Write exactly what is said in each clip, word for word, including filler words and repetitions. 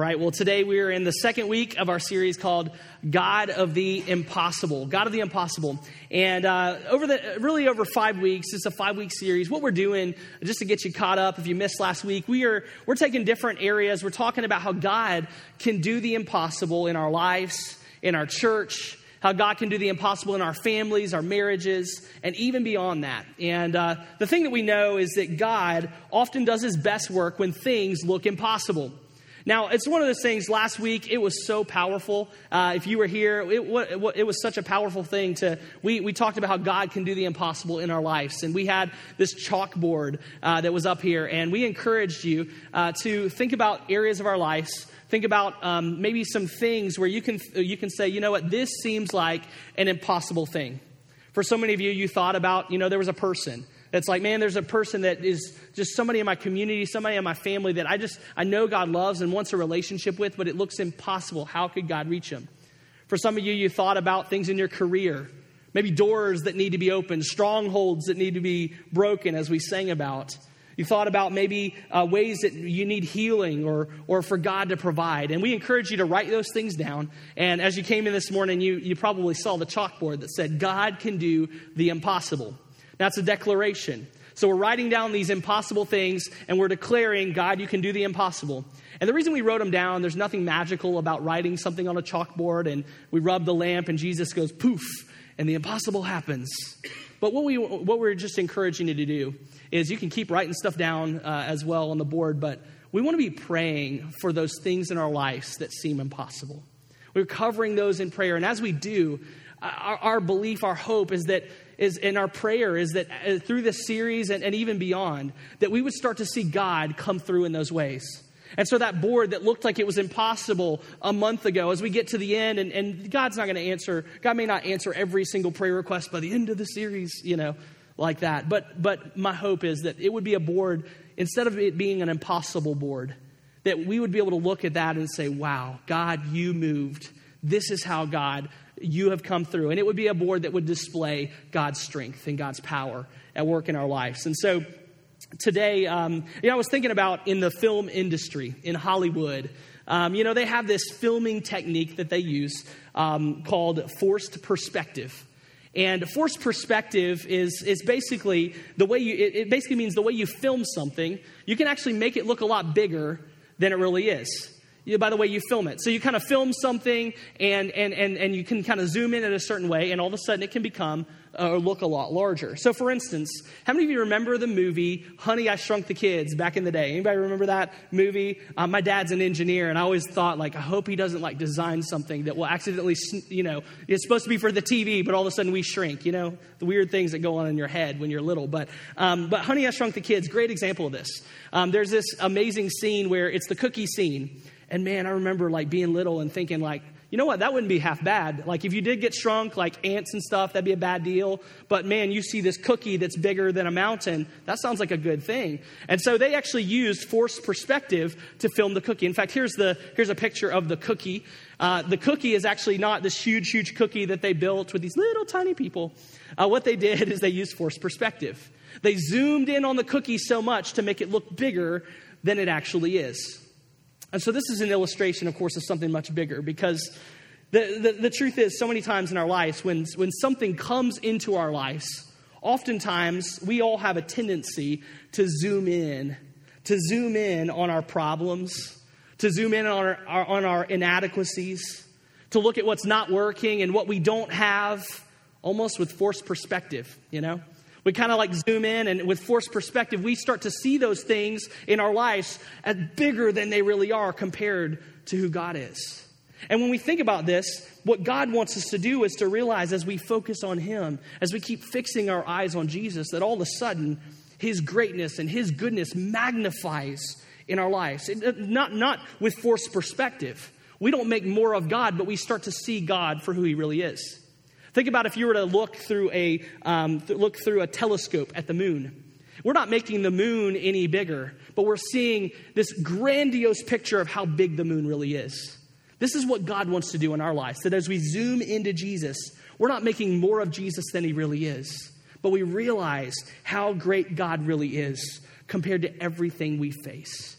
right, well, today we are in the second week of our series called God of the Impossible. God of the Impossible. And uh, over the really over five weeks, it's a five-week series. What we're doing, just to get you caught up, if you missed last week, we are we're taking different areas. We're talking about how God can do the impossible in our lives, in our church, how God can do the impossible in our families, our marriages, and even beyond that. And uh, the thing that we know is that God often does his best work when things look impossible. Now, it's one of those things, last week, it was so powerful. Uh, if you were here, it, it, it was such a powerful thing to, we, we talked about how God can do the impossible in our lives. And we had this chalkboard uh, that was up here, and we encouraged you uh, to think about areas of our lives. Think about um, maybe some things where you can you can say, you know what, this seems like an impossible thing. For so many of you, you thought about, you know, there was a person. It's like, man, there's a person that is just somebody in my community, somebody in my family that I just, I know God loves and wants a relationship with, but it looks impossible. How could God reach them? For some of you, you thought about things in your career, maybe doors that need to be opened, strongholds that need to be broken, as we sang about. You thought about maybe uh, ways that you need healing or or for God to provide. And we encourage you to write those things down. And as you came in this morning, you, you probably saw the chalkboard that said, God can do the impossible. That's a declaration. So we're writing down these impossible things, and we're declaring, God, you can do the impossible. And the reason we wrote them down, there's nothing magical about writing something on a chalkboard, and we rub the lamp, and Jesus goes, poof, and the impossible happens. But what, we, what we're just encouraging you to do is you can keep writing stuff down uh, as well on the board, but we want to be praying for those things in our lives that seem impossible. We're covering those in prayer, and as we do, our, our belief, our hope is that is in our prayer is that uh, through this series and, and even beyond, that we would start to see God come through in those ways. And so that board that looked like it was impossible a month ago, as we get to the end, and, and God's not going to answer, God may not answer every single prayer request by the end of the series, you know, like that. But but my hope is that it would be a board, instead of it being an impossible board, that we would be able to look at that and say, wow, God, you moved. This is how, God, you have come through. And it would be a board that would display God's strength and God's power at work in our lives. And so today, um, you know, I was thinking about in the film industry, in Hollywood, um, you know, they have this filming technique that they use um, called forced perspective. And forced perspective is is basically the way you, it, it basically means the way you film something, you can actually make it look a lot bigger than it really is. You, by the way you film it. So you kind of film something and, and, and, and you can kind of zoom in in a certain way, and all of a sudden it can become uh, or look a lot larger. So for instance, how many of you remember the movie Honey, I Shrunk the Kids back in the day? Anybody remember that movie? Uh, my dad's an engineer, and I always thought, like, I hope he doesn't like design something that will accidentally, you know, it's supposed to be for the T V, but all of a sudden we shrink, you know, the weird things that go on in your head when you're little. But um, but Honey, I Shrunk the Kids, great example of this. Um, there's this amazing scene where it's the cookie scene. And man, I remember like being little and thinking like, you know what, that wouldn't be half bad. Like if you did get shrunk, like ants and stuff, that'd be a bad deal. But man, you see this cookie that's bigger than a mountain. That sounds like a good thing. And so they actually used forced perspective to film the cookie. In fact, here's the here's a picture of the cookie. Uh, the cookie is actually not this huge, huge cookie that they built with these little tiny people. Uh, what they did is they used forced perspective. They zoomed in on the cookie so much to make it look bigger than it actually is. And so this is an illustration, of course, of something much bigger, because the, the, the truth is so many times in our lives, when, when something comes into our lives, oftentimes we all have a tendency to zoom in, to zoom in on our problems, to zoom in on our, our, on our inadequacies, to look at what's not working and what we don't have, almost with forced perspective, you know? We kind of like zoom in, and with forced perspective, we start to see those things in our lives as bigger than they really are compared to who God is. And when we think about this, what God wants us to do is to realize as we focus on Him, as we keep fixing our eyes on Jesus, that all of a sudden His greatness and His goodness magnifies in our lives. It, not, not with forced perspective. We don't make more of God, but we start to see God for who He really is. Think about if you were to look through a um, look through a telescope at the moon. We're not making the moon any bigger, but we're seeing this grandiose picture of how big the moon really is. This is what God wants to do in our lives, that as we zoom into Jesus, we're not making more of Jesus than He really is, but we realize how great God really is compared to everything we face.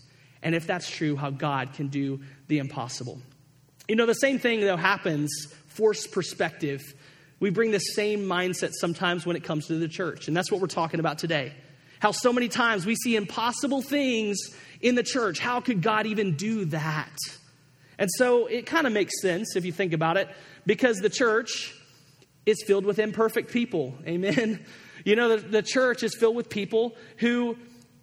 and if that's true, how God can do the impossible. You know, the same thing, though, happens, forced perspective. We bring the same mindset sometimes when it comes to the church, and that's what we're talking about today. How so many times we see impossible things in the church. How could God even do that? And so it kind of makes sense if you think about it, because the church is filled with imperfect people. Amen. You know, the, the church is filled with people who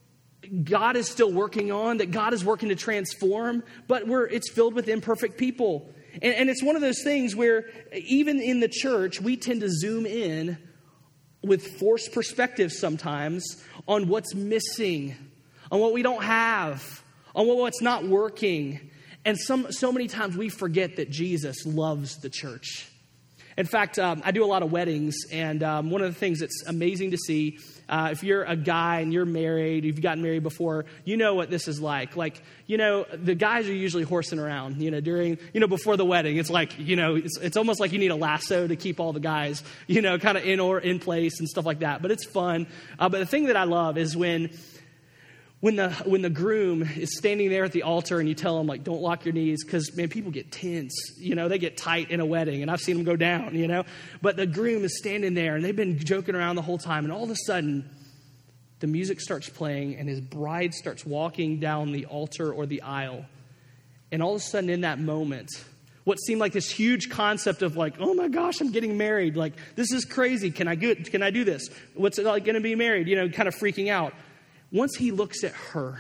God is still working on, that God is working to transform, but we're it's filled with imperfect people. And, and it's one of those things where even in the church, we tend to zoom in with forced perspective sometimes on what's missing, on what we don't have, on what's not working. And some so many times we forget that Jesus loves the church. In fact, um, I do a lot of weddings, and um, one of the things that's amazing to see, uh, if you're a guy and you're married, you've gotten married before, you know what this is like. Like, you know, the guys are usually horsing around, you know, during, you know, before the wedding. It's like, you know, it's, it's almost like you need a lasso to keep all the guys, you know, kind of in or in place and stuff like that. But it's fun. Uh, but the thing that I love is when When the when the groom is standing there at the altar and you tell him, like, don't lock your knees, because, man, people get tense. You know, they get tight in a wedding, and I've seen them go down, you know. But the groom is standing there, and they've been joking around the whole time, and all of a sudden, the music starts playing, and his bride starts walking down the altar or the aisle. And all of a sudden, in that moment, what seemed like this huge concept of, like, oh, my gosh, I'm getting married. Like, this is crazy. Can I, get, can I do this? What's it like going to be married? You know, kind of freaking out. Once he looks at her,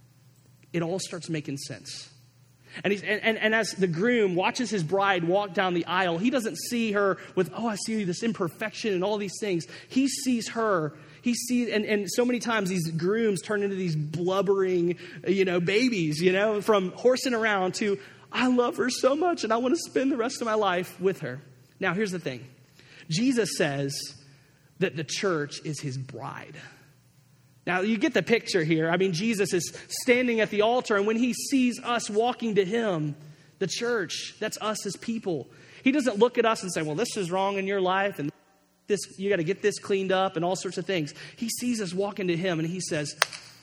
it all starts making sense. And, he's, and, and, and as the groom watches his bride walk down the aisle, he doesn't see her with, oh, I see this imperfection and all these things. He sees her. He sees, and, and so many times these grooms turn into these blubbering, you know, babies, you know, from horsing around to, I love her so much and I want to spend the rest of my life with her. Now, here's the thing. Jesus says that the church is his bride. Now, you get the picture here. I mean, Jesus is standing at the altar, and when he sees us walking to him, the church, that's us as people. He doesn't look at us and say, well, this is wrong in your life, and this you got to get this cleaned up, and all sorts of things. He sees us walking to him, and he says,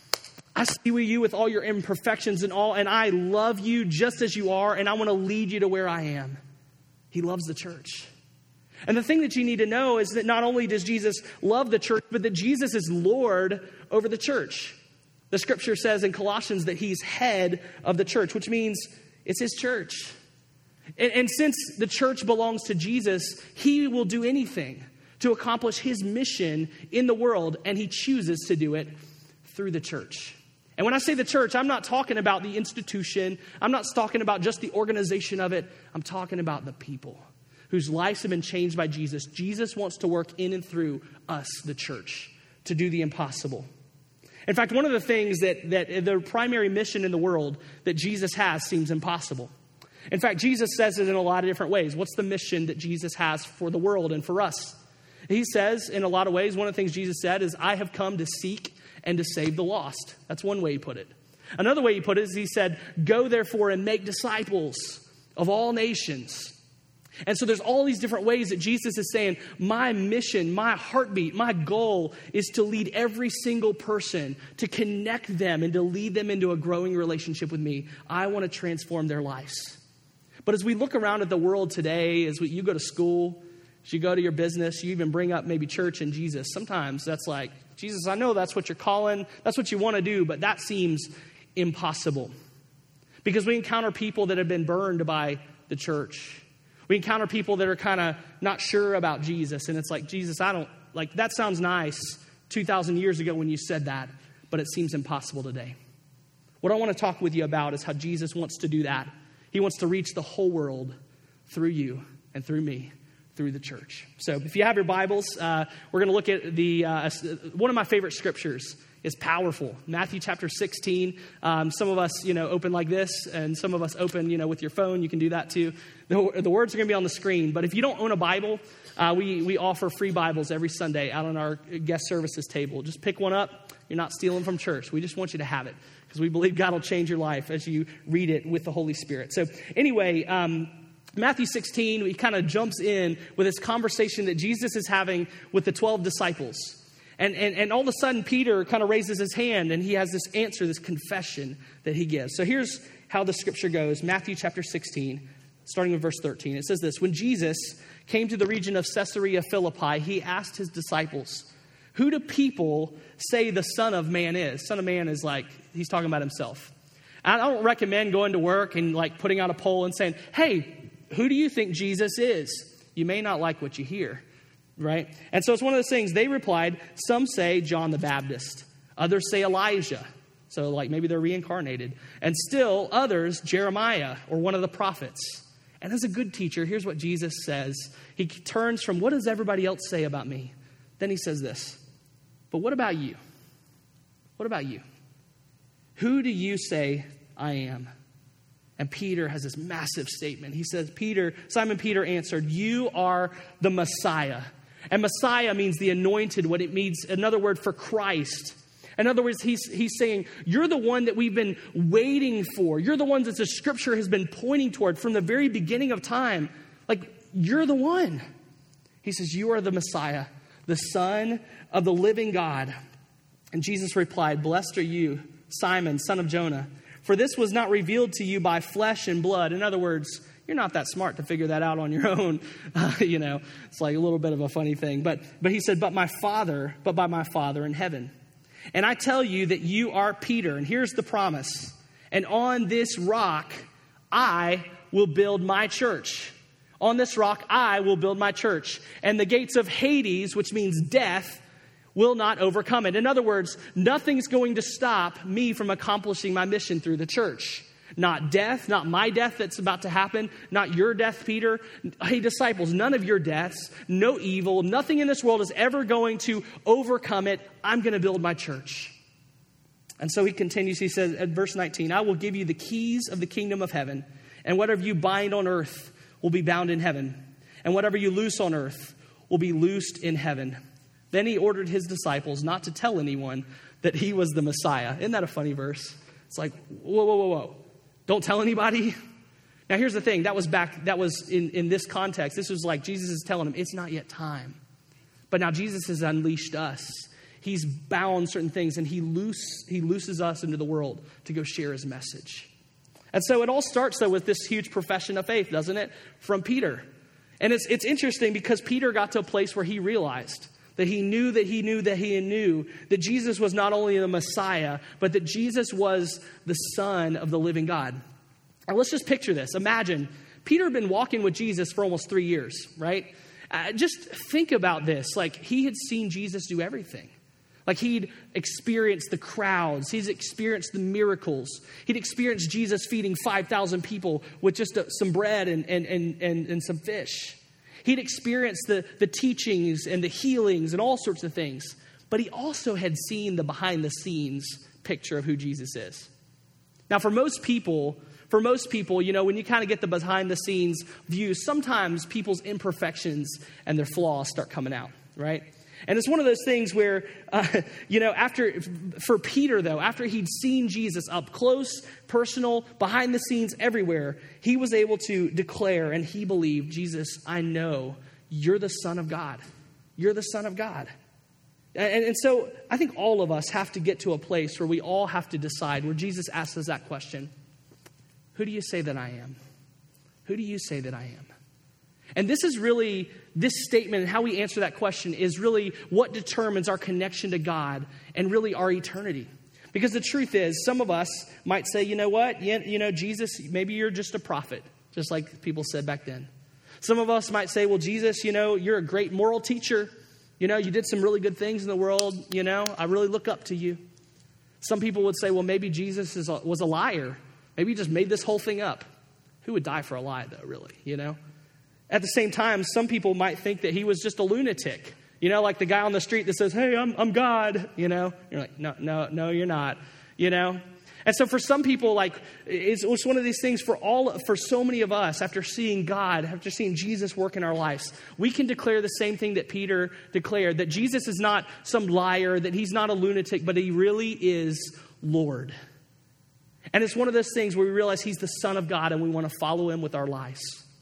I see you with all your imperfections and all, and I love you just as you are, and I want to lead you to where I am. He loves the church. And the thing that you need to know is that not only does Jesus love the church, but that Jesus is Lord over the church. The scripture says in Colossians that he's head of the church, which means it's his church. And, and since the church belongs to Jesus, he will do anything to accomplish his mission in the world, and he chooses to do it through the church. And when I say the church, I'm not talking about the institution. I'm not talking about just the organization of it. I'm talking about the people whose lives have been changed by Jesus. Jesus wants to work in and through us, the church, to do the impossible. In fact, one of the things that, that the primary mission in the world that Jesus has seems impossible. In fact, Jesus says it in a lot of different ways. What's the mission that Jesus has for the world and for us? He says, in a lot of ways, one of the things Jesus said is, I have come to seek and to save the lost. That's one way he put it. Another way he put it is he said, go therefore and make disciples of all nations. And so there's all these different ways that Jesus is saying, my mission, my heartbeat, my goal is to lead every single person, to connect them and to lead them into a growing relationship with me. I want to transform their lives. But as we look around at the world today, as we, you go to school, as you go to your business, you even bring up maybe church and Jesus. Sometimes that's like, Jesus, I know that's what you're calling, that's what you want to do, but that seems impossible. Because we encounter people that have been burned by the church. We encounter people that are kind of not sure about Jesus. And it's like, Jesus, I don't, like, that sounds nice two thousand years ago when you said that, but it seems impossible today. What I want to talk with you about is how Jesus wants to do that. He wants to reach the whole world through you and through me, through the church. So if you have your Bibles, uh, we're going to look at the uh, one of my favorite scriptures. Is powerful. Matthew chapter sixteen. Um, some of us, you know, open like this, and some of us open, you know, with your phone. You can do that too. The, the words are going to be on the screen. But if you don't own a Bible, uh, we we offer free Bibles every Sunday out on our guest services table. Just pick one up. You're not stealing from church. We just want you to have it because we believe God will change your life as you read it with the Holy Spirit. So anyway, um, Matthew sixteen, he kind of jumps in with this conversation that Jesus is having with the twelve disciples. And, and, and all of a sudden, Peter kind of raises his hand, and he has this answer, this confession that he gives. So here's how the scripture goes. Matthew chapter sixteen, starting with verse thirteen. It says this: when Jesus came to the region of Caesarea Philippi, he asked his disciples, who do people say the Son of Man is? Son of Man is like, he's talking about himself. I don't recommend going to work and like putting out a poll and saying, hey, who do you think Jesus is? You may not like what you hear, right? And so it's one of those things. They replied, some say John the Baptist. Others say Elijah. So like maybe they're reincarnated. And still others, Jeremiah or one of the prophets. And as a good teacher, here's what Jesus says. He turns from, what does everybody else say about me? Then he says this, but what about you? What about you? Who do you say I am? And Peter has this massive statement. He says, Peter, Simon Peter answered, you are the Messiah. And Messiah means the anointed, what it means, another word for Christ. In other words, he's, he's saying, you're the one that we've been waiting for. You're the one that the scripture has been pointing toward from the very beginning of time. Like, you're the one. He says, you are the Messiah, the Son of the living God. And Jesus replied, blessed are you, Simon, son of Jonah, for this was not revealed to you by flesh and blood. In other words, you're not that smart to figure that out on your own. Uh, you know, it's like a little bit of a funny thing. But but he said, but my Father, but by my Father in heaven. And I tell you that you are Peter. And here's the promise. And on this rock, I will build my church. On this rock, I will build my church. And the gates of Hades, which means death, will not overcome it. In other words, nothing's going to stop me from accomplishing my mission through the church. Not death, not my death that's about to happen, not your death, Peter. Hey, disciples, none of your deaths, no evil, nothing in this world is ever going to overcome it. I'm going to build my church. And so he continues, he says at verse nineteen, I will give you the keys of the kingdom of heaven, and whatever you bind on earth will be bound in heaven, and whatever you loose on earth will be loosed in heaven. Then he ordered his disciples not to tell anyone that he was the Messiah. Isn't that a funny verse? It's like, whoa, whoa, whoa, whoa. Don't tell anybody. Now, here's the thing. That was back, that was in, in this context. This was like Jesus is telling him, it's not yet time. But now Jesus has unleashed us. He's bound certain things, and he, loose, he looses us into the world to go share his message. And so it all starts, though, with this huge profession of faith, doesn't it? From Peter. And it's it's interesting because Peter got to a place where he realized that he knew that he knew that he knew that Jesus was not only the Messiah, but that Jesus was the Son of the living God. Now, let's just picture this. Imagine, Peter had been walking with Jesus for almost three years, right? Uh, just think about this. Like, he had seen Jesus do everything. Like, he'd experienced the crowds. He's experienced the miracles. He'd experienced Jesus feeding five thousand people with just a, some bread and, and, and, and, and some fish. He'd experienced the, the teachings and the healings and all sorts of things. But he also had seen the behind-the-scenes picture of who Jesus is. Now, for most people, for most people, you know, when you kind of get the behind-the-scenes view, sometimes people's imperfections and their flaws start coming out, right? And it's one of those things where, uh, you know, after, for Peter, though, after he'd seen Jesus up close, personal, behind the scenes, everywhere, he was able to declare, and he believed, Jesus, I know you're the Son of God. You're the Son of God. And, and so I think all of us have to get to a place where we all have to decide, where Jesus asks us that question, who do you say that I am? Who do you say that I am? And this is really, this statement and how we answer that question is really what determines our connection to God and really our eternity. Because the truth is, some of us might say, you know what, you, you know, Jesus, maybe you're just a prophet, just like people said back then. Some of us might say, well, Jesus, you know, you're a great moral teacher. You know, you did some really good things in the world. You know, I really look up to you. Some people would say, well, maybe Jesus is a, was a liar. Maybe he just made this whole thing up. Who would die for a lie, though, really, you know? At the same time, some people might think that he was just a lunatic. You know, like the guy on the street that says, hey, I'm I'm God, you know. You're like, no, no, no, you're not, you know. And so for some people, like, it's, it's one of these things for all, for so many of us, after seeing God, after seeing Jesus work in our lives, we can declare the same thing that Peter declared, that Jesus is not some liar, that he's not a lunatic, but he really is Lord. And it's one of those things where we realize he's the Son of God and we want to follow him with our lives.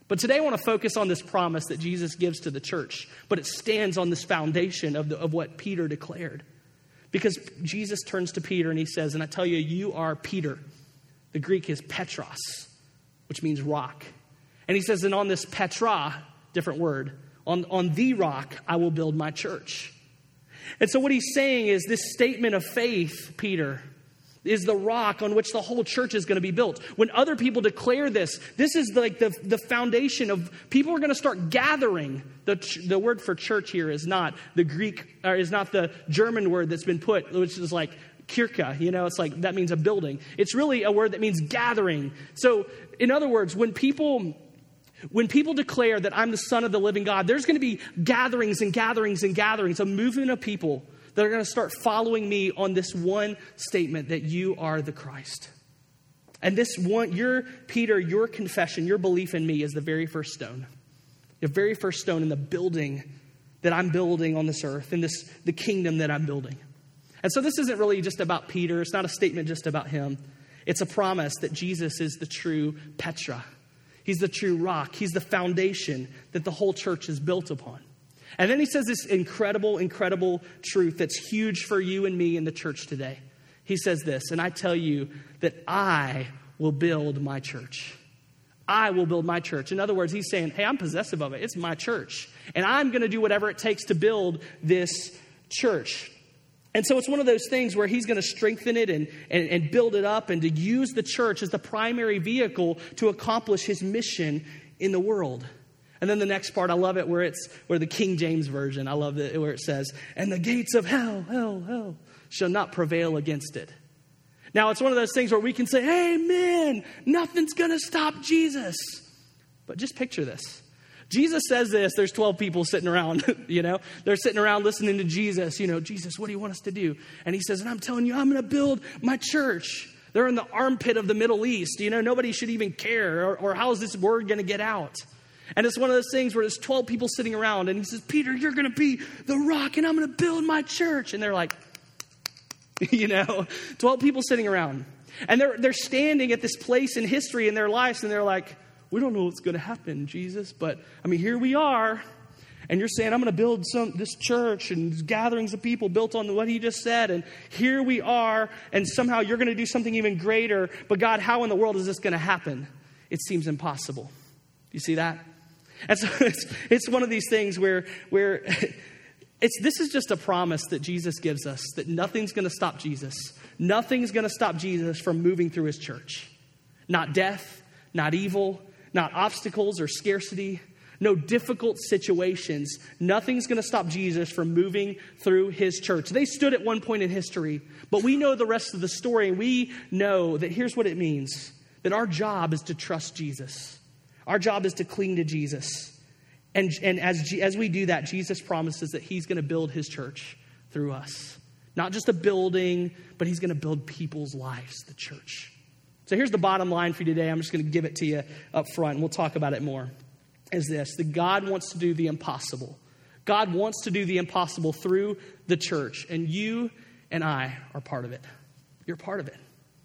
But today I want to focus on this promise that Jesus gives to the church, but it stands on this foundation of, the, of what Peter declared. Because Jesus turns to Peter and he says, and I tell you, you are Peter. The Greek is Petros, which means rock. And he says, and on this Petra, different word, on, on the rock, I will build my church. And so what he's saying is this statement of faith, Peter, is the rock on which the whole church is going to be built. When other people declare this, this is like the, the foundation of people are going to start gathering. The, the word for church here is not the Greek, or is not the German word that's been put, which is like Kirche, you know, it's like, that means a building. It's really a word that means gathering. So in other words, when people, when people declare that I'm the Son of the living God, there's going to be gatherings and gatherings and gatherings, a movement of people that are going to start following me on this one statement that you are the Christ. And this one, your, Peter, your confession, your belief in me is the very first stone. The very first stone in the building that I'm building on this earth, in this, the kingdom that I'm building. And so this isn't really just about Peter. It's not a statement just about him. It's a promise that Jesus is the true Petra. He's the true rock. He's the foundation that the whole church is built upon. And then he says this incredible, incredible truth that's huge for you and me in the church today. He says this, and I tell you that I will build my church. I will build my church. In other words, he's saying, hey, I'm possessive of it. It's my church. And I'm going to do whatever it takes to build this church. And so it's one of those things where he's going to strengthen it and, and, and build it up and to use the church as the primary vehicle to accomplish his mission in the world. And then the next part, I love it where it's where the King James Version, I love it where it says, and the gates of hell, hell, hell shall not prevail against it. Now, it's one of those things where we can say, amen, nothing's going to stop Jesus. But just picture this. Jesus says this, there's twelve people sitting around, you know, they're sitting around listening to Jesus, you know, Jesus, what do you want us to do? And he says, and I'm telling you, I'm going to build my church. They're in the armpit of the Middle East, you know, nobody should even care, or, or how is this word going to get out? And it's one of those things where there's twelve people sitting around and he says, Peter, you're going to be the rock and I'm going to build my church. And they're like, you know, twelve people sitting around. And they're, they're standing at this place in history in their lives and they're like, we don't know what's going to happen, Jesus. But I mean, here we are. And you're saying, I'm going to build some this church and gatherings of people built on what he just said. And here we are. And somehow you're going to do something even greater. But God, how in the world is this going to happen? It seems impossible. You see that? And so it's, it's one of these things where, where it's this is just a promise that Jesus gives us, that nothing's going to stop Jesus. Nothing's going to stop Jesus from moving through his church. Not death, not evil, not obstacles or scarcity, no difficult situations. Nothing's going to stop Jesus from moving through his church. They stood at one point in history, but we know the rest of the story, and we know that here's what it means, that our job is to trust Jesus. Our job is to cling to Jesus. And, and as, as we do that, Jesus promises that he's going to build his church through us. Not just a building, but he's going to build people's lives, the church. So here's the bottom line for you today. I'm just going to give it to you up front, and we'll talk about it more. Is this, that God wants to do the impossible. God wants to do the impossible through the church, and you and I are part of it. You're part of it.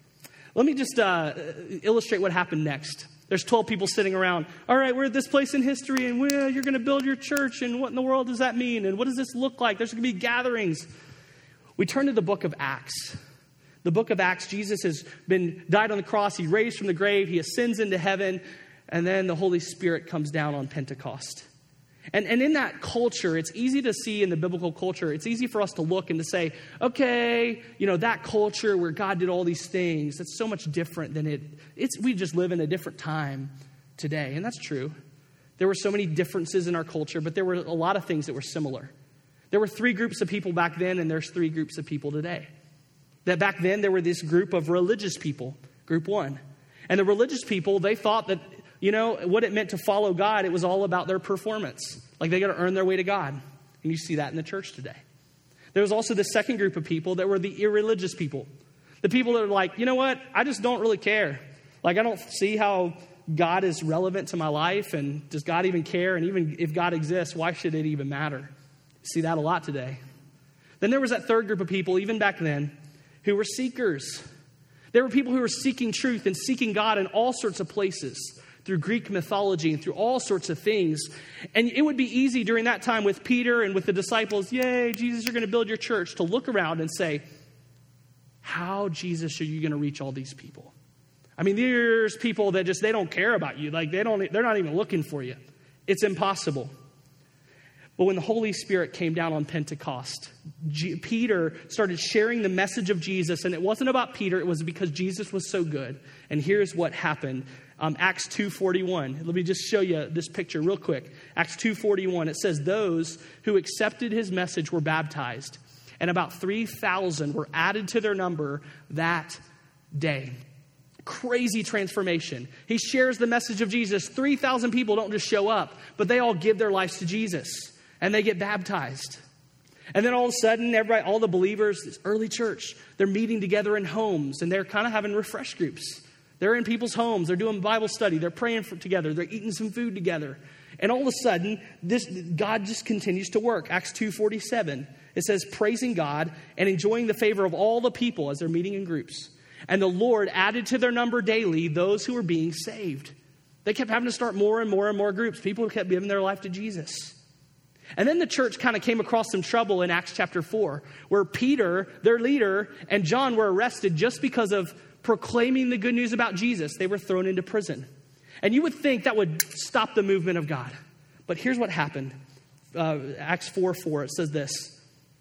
Let me just uh, illustrate what happened next. There's twelve people sitting around. All right, we're at this place in history, and well, you're going to build your church, and what in the world does that mean? And what does this look like? There's going to be gatherings. We turn to the book of Acts. The book of Acts, Jesus has been died on the cross. He raised from the grave. He ascends into heaven. And then the Holy Spirit comes down on Pentecost. And, and in that culture, it's easy to see in the biblical culture, it's easy for us to look and to say, okay, you know, that culture where God did all these things, that's so much different than it. It's we just live in a different time today. And that's true. There were so many differences in our culture, but there were a lot of things that were similar. There were three groups of people back then, and there's three groups of people today. That back then, there were this group of religious people, group one. And the religious people, they thought that, you know, what it meant to follow God, it was all about their performance. Like they got to earn their way to God. And you see that in the church today. There was also the second group of people that were the irreligious people. The people that are like, you know what? I just don't really care. Like, I don't see how God is relevant to my life. And does God even care? And even if God exists, why should it even matter? You see that a lot today. Then there was that third group of people, even back then, who were seekers. There were people who were seeking truth and seeking God in all sorts of places. through Greek mythology and through all sorts of things. And it would be easy during that time with Peter and with the disciples, yay, Jesus, you're going to build your church, to look around and say, how, Jesus, are you going to reach all these people? I mean, there's people that just, they don't care about you. Like, they don't, they're not even looking for you. It's impossible. But when the Holy Spirit came down on Pentecost, G- Peter started sharing the message of Jesus. And it wasn't about Peter. It was because Jesus was so good. And here's what happened. Um, Acts two forty-one. Let me just show you this picture real quick. Acts two forty-one. It says, those who accepted his message were baptized. And about three thousand were added to their number that day. Crazy transformation. He shares the message of Jesus. three thousand people don't just show up, but they all give their lives to Jesus. And they get baptized. And then all of a sudden, everybody, all the believers, this early church, they're meeting together in homes. And they're kind of having refresh groups. They're in people's homes. They're doing Bible study. They're praying for, together. They're eating some food together. And all of a sudden, this God just continues to work. Acts two forty-seven. It says, praising God and enjoying the favor of all the people as they're meeting in groups. And the Lord added to their number daily those who were being saved. They kept having to start more and more and more groups. People kept giving their life to Jesus. And then the church kind of came across some trouble in Acts chapter four, where Peter, their leader, and John were arrested just because of proclaiming the good news about Jesus. They were thrown into prison. And you would think that would stop the movement of God. But here's what happened. Uh, Acts four four, it says this.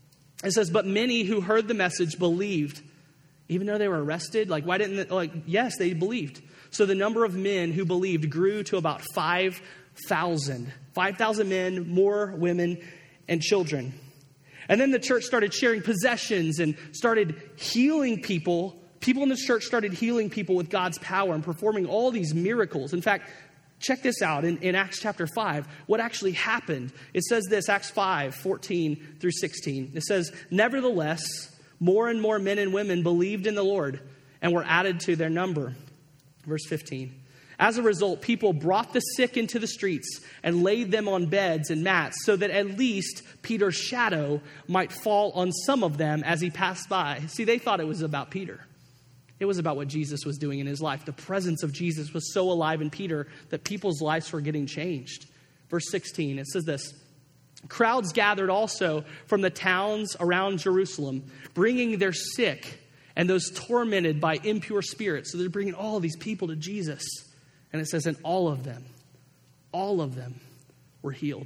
It says, but many who heard the message believed, even though they were arrested. Like, why didn't they, like, yes, they believed. So the number of men who believed grew to about five thousand. five thousand men, more women and children. And then the church started sharing possessions and started healing people. People in the church started healing people with God's power and performing all these miracles. In fact, check this out in, in Acts chapter five, what actually happened. It says this, Acts five, fourteen through sixteen. It says, nevertheless, more and more men and women believed in the Lord and were added to their number. Verse fifteen. As a result, people brought the sick into the streets and laid them on beds and mats so that at least Peter's shadow might fall on some of them as he passed by. See, they thought it was about Peter. It was about what Jesus was doing in his life. The presence of Jesus was so alive in Peter that people's lives were getting changed. Verse sixteen, it says this. Crowds gathered also from the towns around Jerusalem, bringing their sick and those tormented by impure spirits. So they're bringing all of these people to Jesus. And it says, and all of them, all of them were healed.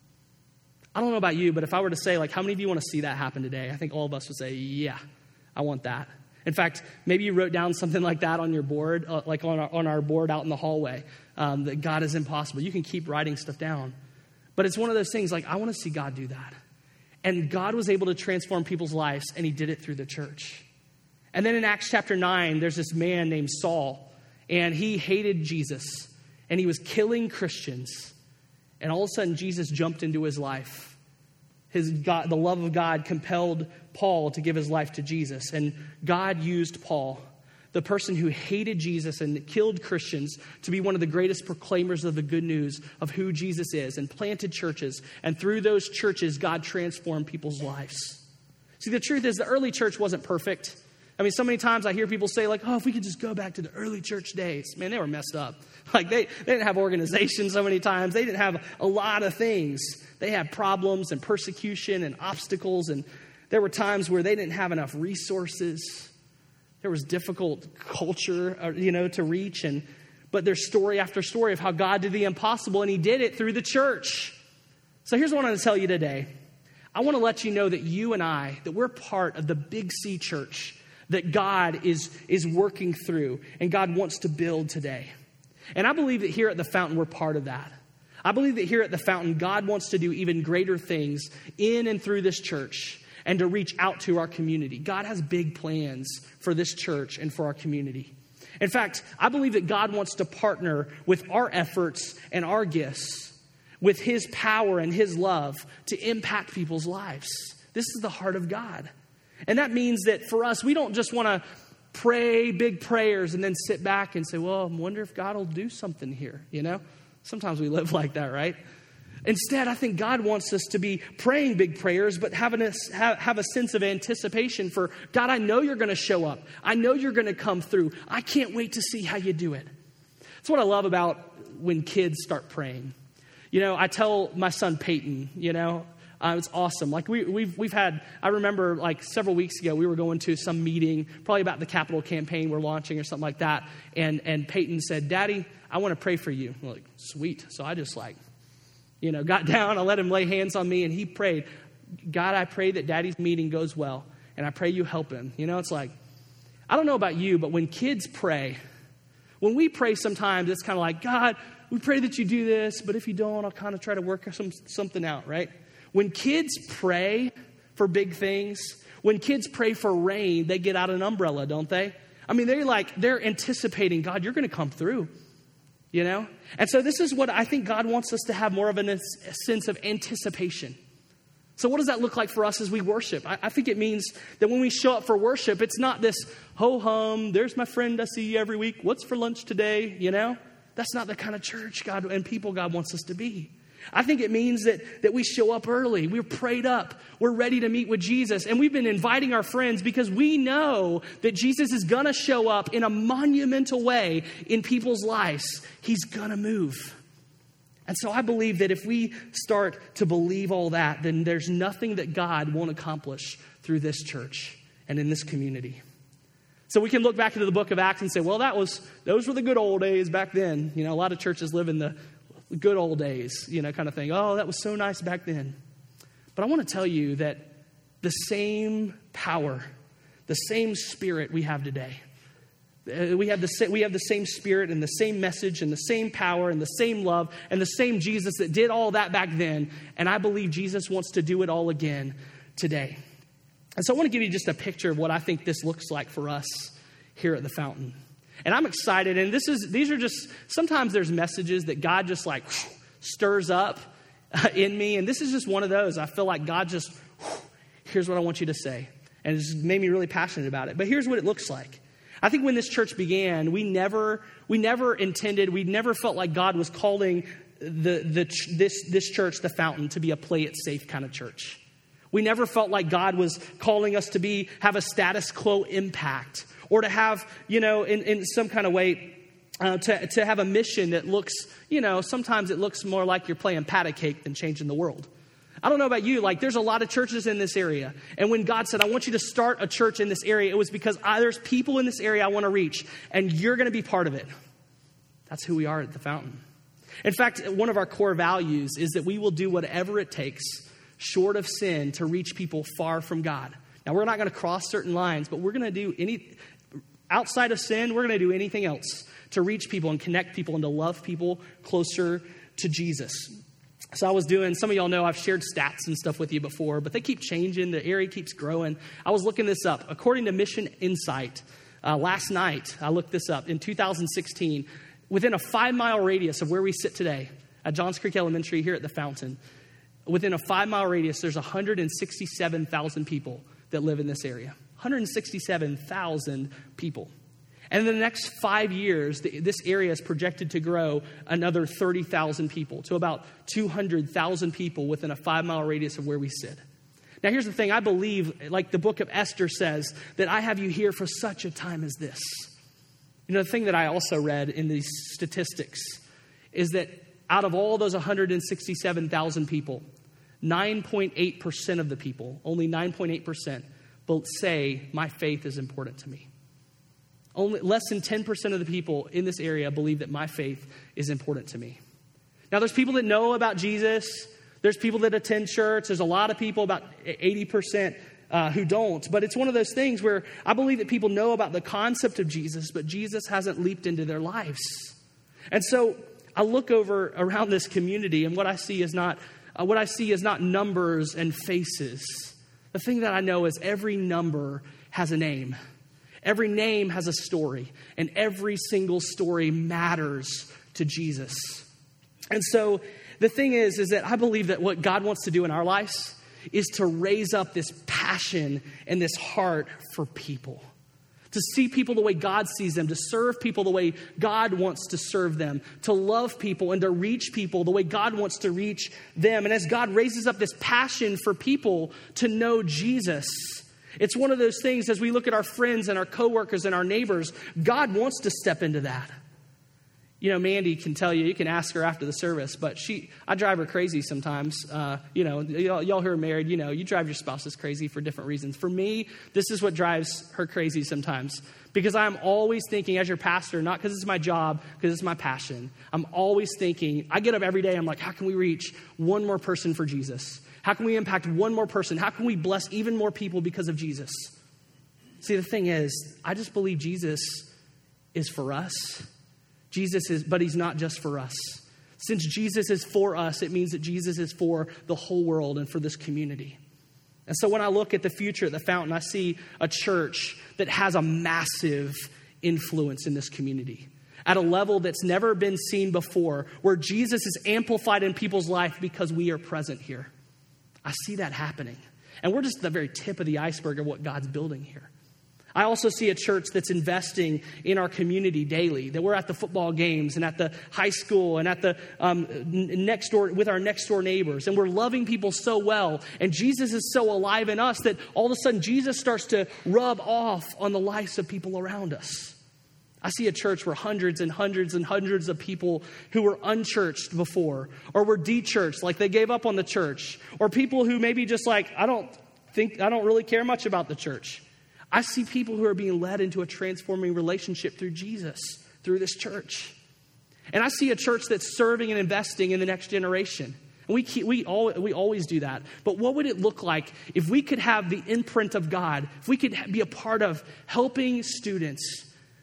I don't know about you, but if I were to say, like, how many of you want to see that happen today? I think all of us would say, yeah, I want that. In fact, maybe you wrote down something like that on your board, uh, like on our, on our board out in the hallway, um, that God is impossible. You can keep writing stuff down. But it's one of those things, like, I want to see God do that. And God was able to transform people's lives, and he did it through the church. And then in Acts chapter nine, there's this man named Saul. And he hated Jesus, and he was killing Christians. And all of a sudden, Jesus jumped into his life. His God, the love of God compelled Paul to give his life to Jesus. And God used Paul, the person who hated Jesus and killed Christians, to be one of the greatest proclaimers of the good news of who Jesus is, and planted churches. And through those churches, God transformed people's lives. See, the truth is the early church wasn't perfect. I mean, so many times I hear people say, like, oh, if we could just go back to the early church days. Man, they were messed up. Like, they, they didn't have organization so many times. They didn't have a lot of things. They had problems and persecution and obstacles. And there were times where they didn't have enough resources. There was difficult culture, you know, to reach. And but there's story after story of how God did the impossible, and he did it through the church. So here's what I want to tell you today. I want to let you know that you and I, that we're part of the Big C Church that God is, is working through and God wants to build today. And I believe that here at the Fountain, we're part of that. I believe that here at the Fountain, God wants to do even greater things in and through this church and to reach out to our community. God has big plans for this church and for our community. In fact, I believe that God wants to partner with our efforts and our gifts with his power and his love to impact people's lives. This is the heart of God. And that means that for us, we don't just want to pray big prayers and then sit back and say, well, I wonder if God will do something here, you know? Sometimes we live like that, right? Instead, I think God wants us to be praying big prayers, but having a, have a sense of anticipation for, God, I know you're going to show up. I know you're going to come through. I can't wait to see how you do it. That's what I love about when kids start praying. You know, I tell my son Peyton, you know, uh, it's awesome. Like we, we've we've had, I remember like several weeks ago, we were going to some meeting, probably about the capital campaign we're launching or something like that. And and Peyton said, "Daddy, I want to pray for you." I'm like, sweet. So I just like, you know, got down, I let him lay hands on me, and he prayed, "God, I pray that Daddy's meeting goes well, and I pray you help him." You know, it's like, I don't know about you, but when kids pray, when we pray sometimes, it's kind of like, "God, we pray that you do this, but if you don't, I'll kind of try to work some, something out," right? When kids pray for big things, when kids pray for rain, they get out an umbrella, don't they? I mean, they're like, they're anticipating, God, you're going to come through, you know? And so this is what I think God wants us to have more of a sense of anticipation. So what does that look like for us as we worship? I, I think it means that when we show up for worship, it's not this ho-hum, there's my friend I see you every week, what's for lunch today, you know? That's not the kind of church God and people God wants us to be. I think it means that, that we show up early. We're prayed up. We're ready to meet with Jesus. And we've been inviting our friends because we know that Jesus is going to show up in a monumental way in people's lives. He's going to move. And so I believe that if we start to believe all that, then there's nothing that God won't accomplish through this church and in this community. So we can look back into the book of Acts and say, well, that was those were the good old days back then. You know, a lot of churches live in the good old days, you know, kind of thing. Oh, that was so nice back then. But I want to tell you that the same power, the same spirit we have today, we have the we have the same spirit and the same message and the same power and the same love and the same Jesus that did all that back then. And I believe Jesus wants to do it all again today. And so I want to give you just a picture of what I think this looks like for us here at the Fountain. And I'm excited. And this is these are just, sometimes there's messages that God just like whew, stirs up uh, in me. And this is just one of those. I feel like God just, whew, here's what I want you to say. And it's made me really passionate about it. But here's what it looks like. I think when this church began, we never we never intended, we never felt like God was calling the the this this church, the Fountain, to be a play it safe kind of church. We never felt like God was calling us to be have a status quo impact or to have, you know, in, in some kind of way, uh, to, to have a mission that looks, you know, sometimes it looks more like you're playing pat a cake than changing the world. I don't know about you, like there's a lot of churches in this area. And when God said, I want you to start a church in this area, it was because I, there's people in this area I want to reach and you're going to be part of it. That's who we are at the Fountain. In fact, one of our core values is that we will do whatever it takes short of sin to reach people far from God. Now, we're not going to cross certain lines, but we're going to do any, outside of sin, we're going to do anything else to reach people and connect people and to love people closer to Jesus. So I was doing, some of y'all know I've shared stats and stuff with you before, but they keep changing. The area keeps growing. I was looking this up. According to Mission Insight, uh, last night, I looked this up. In two thousand sixteen, within a five-mile radius of where we sit today, at Johns Creek Elementary here at the Fountain, within a five-mile radius, there's one hundred sixty-seven thousand people that live in this area. one hundred sixty-seven thousand people. And in the next five years, the, this area is projected to grow another thirty thousand people to about two hundred thousand people within a five-mile radius of where we sit. Now, here's the thing. I believe, like the book of Esther says, that I have you here for such a time as this. You know, the thing that I also read in these statistics is that out of all those one hundred sixty-seven thousand people, nine point eight percent of the people, only nine point eight percent, will say, my faith is important to me. Only less than ten percent of the people in this area believe that my faith is important to me. Now, there's people that know about Jesus. There's people that attend church. There's a lot of people, about eighty percent, uh, who don't. But it's one of those things where I believe that people know about the concept of Jesus, but Jesus hasn't leaped into their lives. And so I look over around this community, and what I see is not uh, what I see is not numbers and faces. The thing that I know is every number has a name. Every name has a story, and every single story matters to Jesus. And so the thing is, is that I believe that what God wants to do in our lives is to raise up this passion and this heart for people. To see people the way God sees them, to serve people the way God wants to serve them, to love people and to reach people the way God wants to reach them. And as God raises up this passion for people to know Jesus, it's one of those things as we look at our friends and our coworkers and our neighbors, God wants to step into that. You know, Mandy can tell you, you can ask her after the service, but she, I drive her crazy sometimes. Uh, you know, y'all, y'all who are married, you know, you drive your spouses crazy for different reasons. For me, this is what drives her crazy sometimes, because I'm always thinking as your pastor, not because it's my job, because it's my passion. I'm always thinking, I get up every day, I'm like, how can we reach one more person for Jesus? How can we impact one more person? How can we bless even more people because of Jesus? See, the thing is, I just believe Jesus is for us. Jesus is, but he's not just for us. Since Jesus is for us, it means that Jesus is for the whole world and for this community. And so when I look at the future at the Fountain, I see a church that has a massive influence in this community at a level that's never been seen before, where Jesus is amplified in people's life because we are present here. I see that happening. And we're just the very tip of the iceberg of what God's building here. I also see a church that's investing in our community daily, that we're at the football games and at the high school and at the um, next door with our next door neighbors. And we're loving people so well. And Jesus is so alive in us that all of a sudden Jesus starts to rub off on the lives of people around us. I see a church where hundreds and hundreds and hundreds of people who were unchurched before, or were de-churched, like they gave up on the church, or people who maybe just like, I don't think, I don't really care much about the church. I see people who are being led into a transforming relationship through Jesus, through this church. And I see a church that's serving and investing in the next generation. And we keep, we all, we always do that. But what would it look like if we could have the imprint of God, if we could be a part of helping students,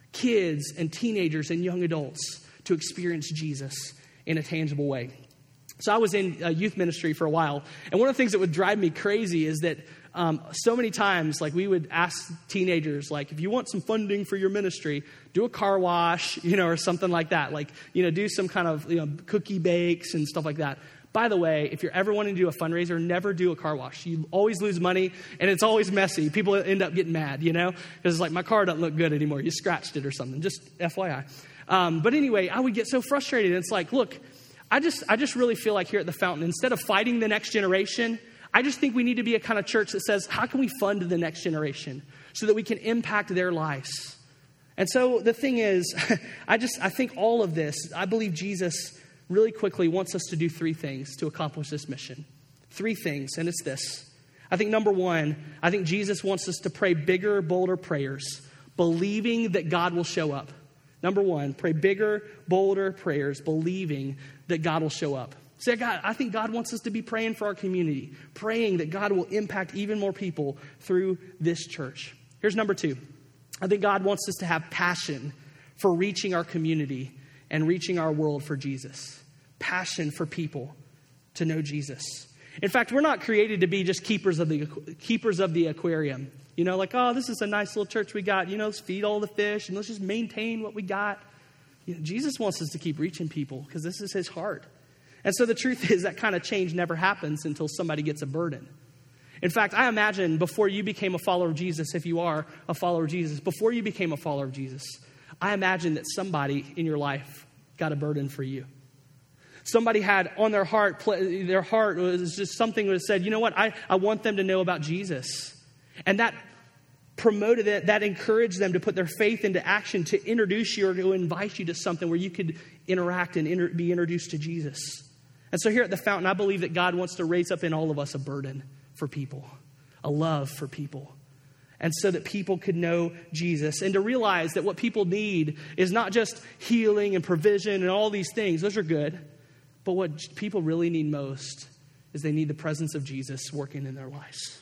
kids, and teenagers and young adults to experience Jesus in a tangible way? So I was in uh, youth ministry for a while. And one of the things that would drive me crazy is that Um, so many times, like we would ask teenagers, like, if you want some funding for your ministry, do a car wash, you know, or something like that. Like, you know, do some kind of, you know, cookie bakes and stuff like that. By the way, if you're ever wanting to do a fundraiser, never do a car wash. You always lose money, and it's always messy. People end up getting mad, you know, because it's like, my car doesn't look good anymore. You scratched it or something. Just F Y I. Um, but anyway, I would get so frustrated. It's like, look, I just, I just really feel like here at the Fountain, instead of fighting the next generation, I just think we need to be a kind of church that says, how can we fund the next generation so that we can impact their lives? And so the thing is, I just, I think all of this, I believe Jesus really quickly wants us to do three things to accomplish this mission. Three things, and it's this. I think number one, I think Jesus wants us to pray bigger, bolder prayers, believing that God will show up. Number one, pray bigger, bolder prayers, believing that God will show up. Say, God, I think God wants us to be praying for our community, praying that God will impact even more people through this church. Here's number two. I think God wants us to have passion for reaching our community and reaching our world for Jesus. Passion for people to know Jesus. In fact, we're not created to be just keepers of the keepers of the aquarium. You know, like, oh, this is a nice little church we got. You know, let's feed all the fish and let's just maintain what we got. You know, Jesus wants us to keep reaching people because this is his heart. And so the truth is that kind of change never happens until somebody gets a burden. In fact, I imagine before you became a follower of Jesus, if you are a follower of Jesus, before you became a follower of Jesus, I imagine that somebody in your life got a burden for you. Somebody had on their heart, their heart was just something that said, you know what, I, I want them to know about Jesus. And that promoted it, that encouraged them to put their faith into action, to introduce you or to invite you to something where you could interact and inter- be introduced to Jesus. And so here at the Fountain, I believe that God wants to raise up in all of us a burden for people, a love for people. And so that people could know Jesus and to realize that what people need is not just healing and provision and all these things. Those are good. But what people really need most is they need the presence of Jesus working in their lives.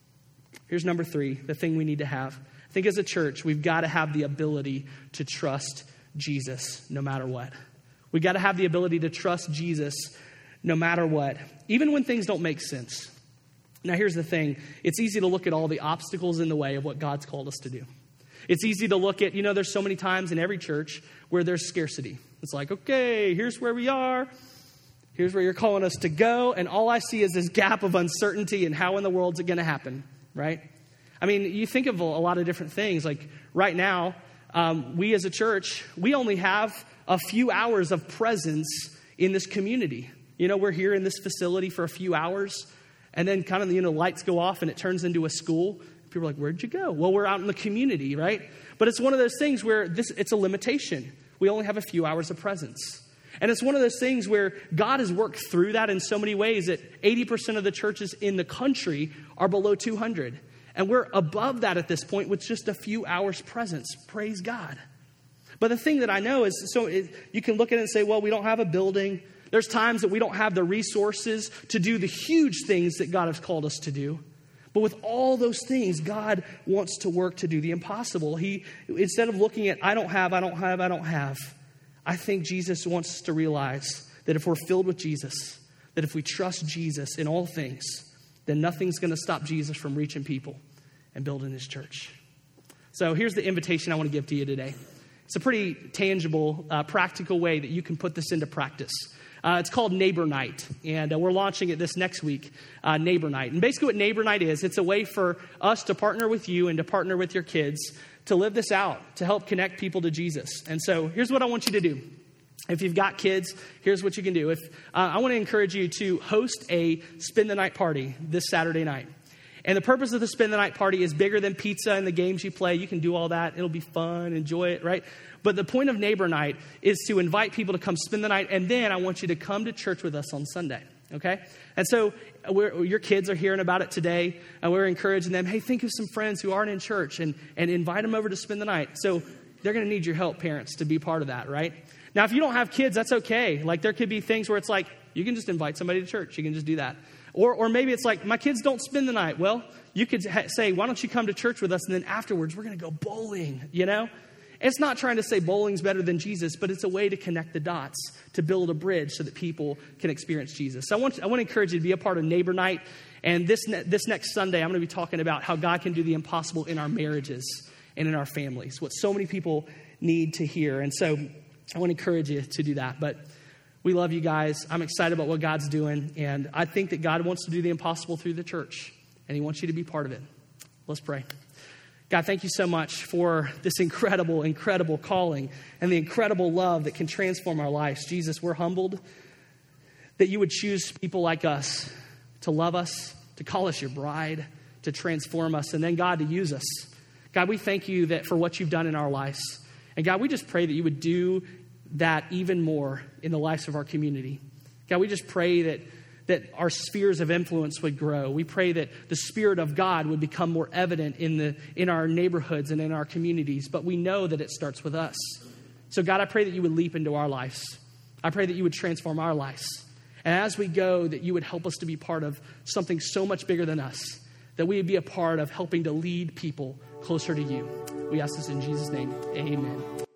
Here's number three, the thing we need to have. I think as a church, we've got to have the ability to trust Jesus no matter what. We've got to have the ability to trust Jesus no matter what, even when things don't make sense. Now, here's the thing. It's easy to look at all the obstacles in the way of what God's called us to do. It's easy to look at, you know, there's so many times in every church where there's scarcity. It's like, okay, here's where we are. Here's where you're calling us to go. And all I see is this gap of uncertainty and how in the world is it going to happen, right? I mean, you think of a lot of different things. Like right now, um, we as a church, we only have a few hours of presence in this community. You know, we're here in this facility for a few hours, and then kind of, you know, lights go off and it turns into a school. People are like, where'd you go? Well, we're out in the community, right? But it's one of those things where this it's a limitation. we only have a few hours of presence. And it's one of those things where God has worked through that in so many ways that eighty percent of the churches in the country are below two hundred. And we're above that at this point with just a few hours presence. Praise God. But the thing that I know is, so it, you can look at it and say, well, we don't have a building. There's times that we don't have the resources to do the huge things that God has called us to do. But with all those things, God wants to work to do the impossible. He, instead of looking at, I don't have, I don't have, I don't have, I think Jesus wants us to realize that if we're filled with Jesus, that if we trust Jesus in all things, then nothing's going to stop Jesus from reaching people and building his church. So here's the invitation I want to give to you today. It's a pretty tangible, uh, practical way that you can put this into practice. Uh, it's called Neighbor Night, and uh, we're launching it this next week, uh, Neighbor Night. And basically what Neighbor Night is, it's a way for us to partner with you and to partner with your kids to live this out, to help connect people to Jesus. And so here's what I want you to do. If you've got kids, here's what you can do. If uh, I want to encourage you to host a spend the night party this Saturday night. And the purpose of the spend the night party is bigger than pizza and the games you play. You can do all that. It'll be fun. Enjoy it, right? But the point of Neighbor Night is to invite people to come spend the night. And then I want you to come to church with us on Sunday, okay? And so we're, your kids are hearing about it today. And we're encouraging them, hey, think of some friends who aren't in church and, and invite them over to spend the night. So they're going to need your help, parents, to be part of that, right? Now, if you don't have kids, that's okay. Like there could be things where it's like, you can just invite somebody to church. You can just do that. Or or maybe it's like, my kids don't spend the night. Well, you could ha- say, why don't you come to church with us? And then afterwards, we're going to go bowling, you know? It's not trying to say bowling's better than Jesus, but it's a way to connect the dots, to build a bridge so that people can experience Jesus. So I want, I want to encourage you to be a part of Neighbor Night. And this, ne- this next Sunday, I'm going to be talking about how God can do the impossible in our marriages and in our families, what so many people need to hear. And so I want to encourage you to do that. But we love you guys. I'm excited about what God's doing. And I think that God wants to do the impossible through the church. And he wants you to be part of it. Let's pray. God, thank you so much for this incredible, incredible calling and the incredible love that can transform our lives. Jesus, we're humbled that you would choose people like us to love us, to call us your bride, to transform us, and then, God, to use us. God, we thank you that for what you've done in our lives. And God, we just pray that you would do that even more in the lives of our community. God, we just pray that that our spheres of influence would grow. We pray that the Spirit of God would become more evident in the in our neighborhoods and in our communities. But we know that it starts with us. So God, I pray that you would leap into our lives. I pray that you would transform our lives. And as we go, that you would help us to be part of something so much bigger than us, that we would be a part of helping to lead people closer to you. We ask this in Jesus' name. Amen.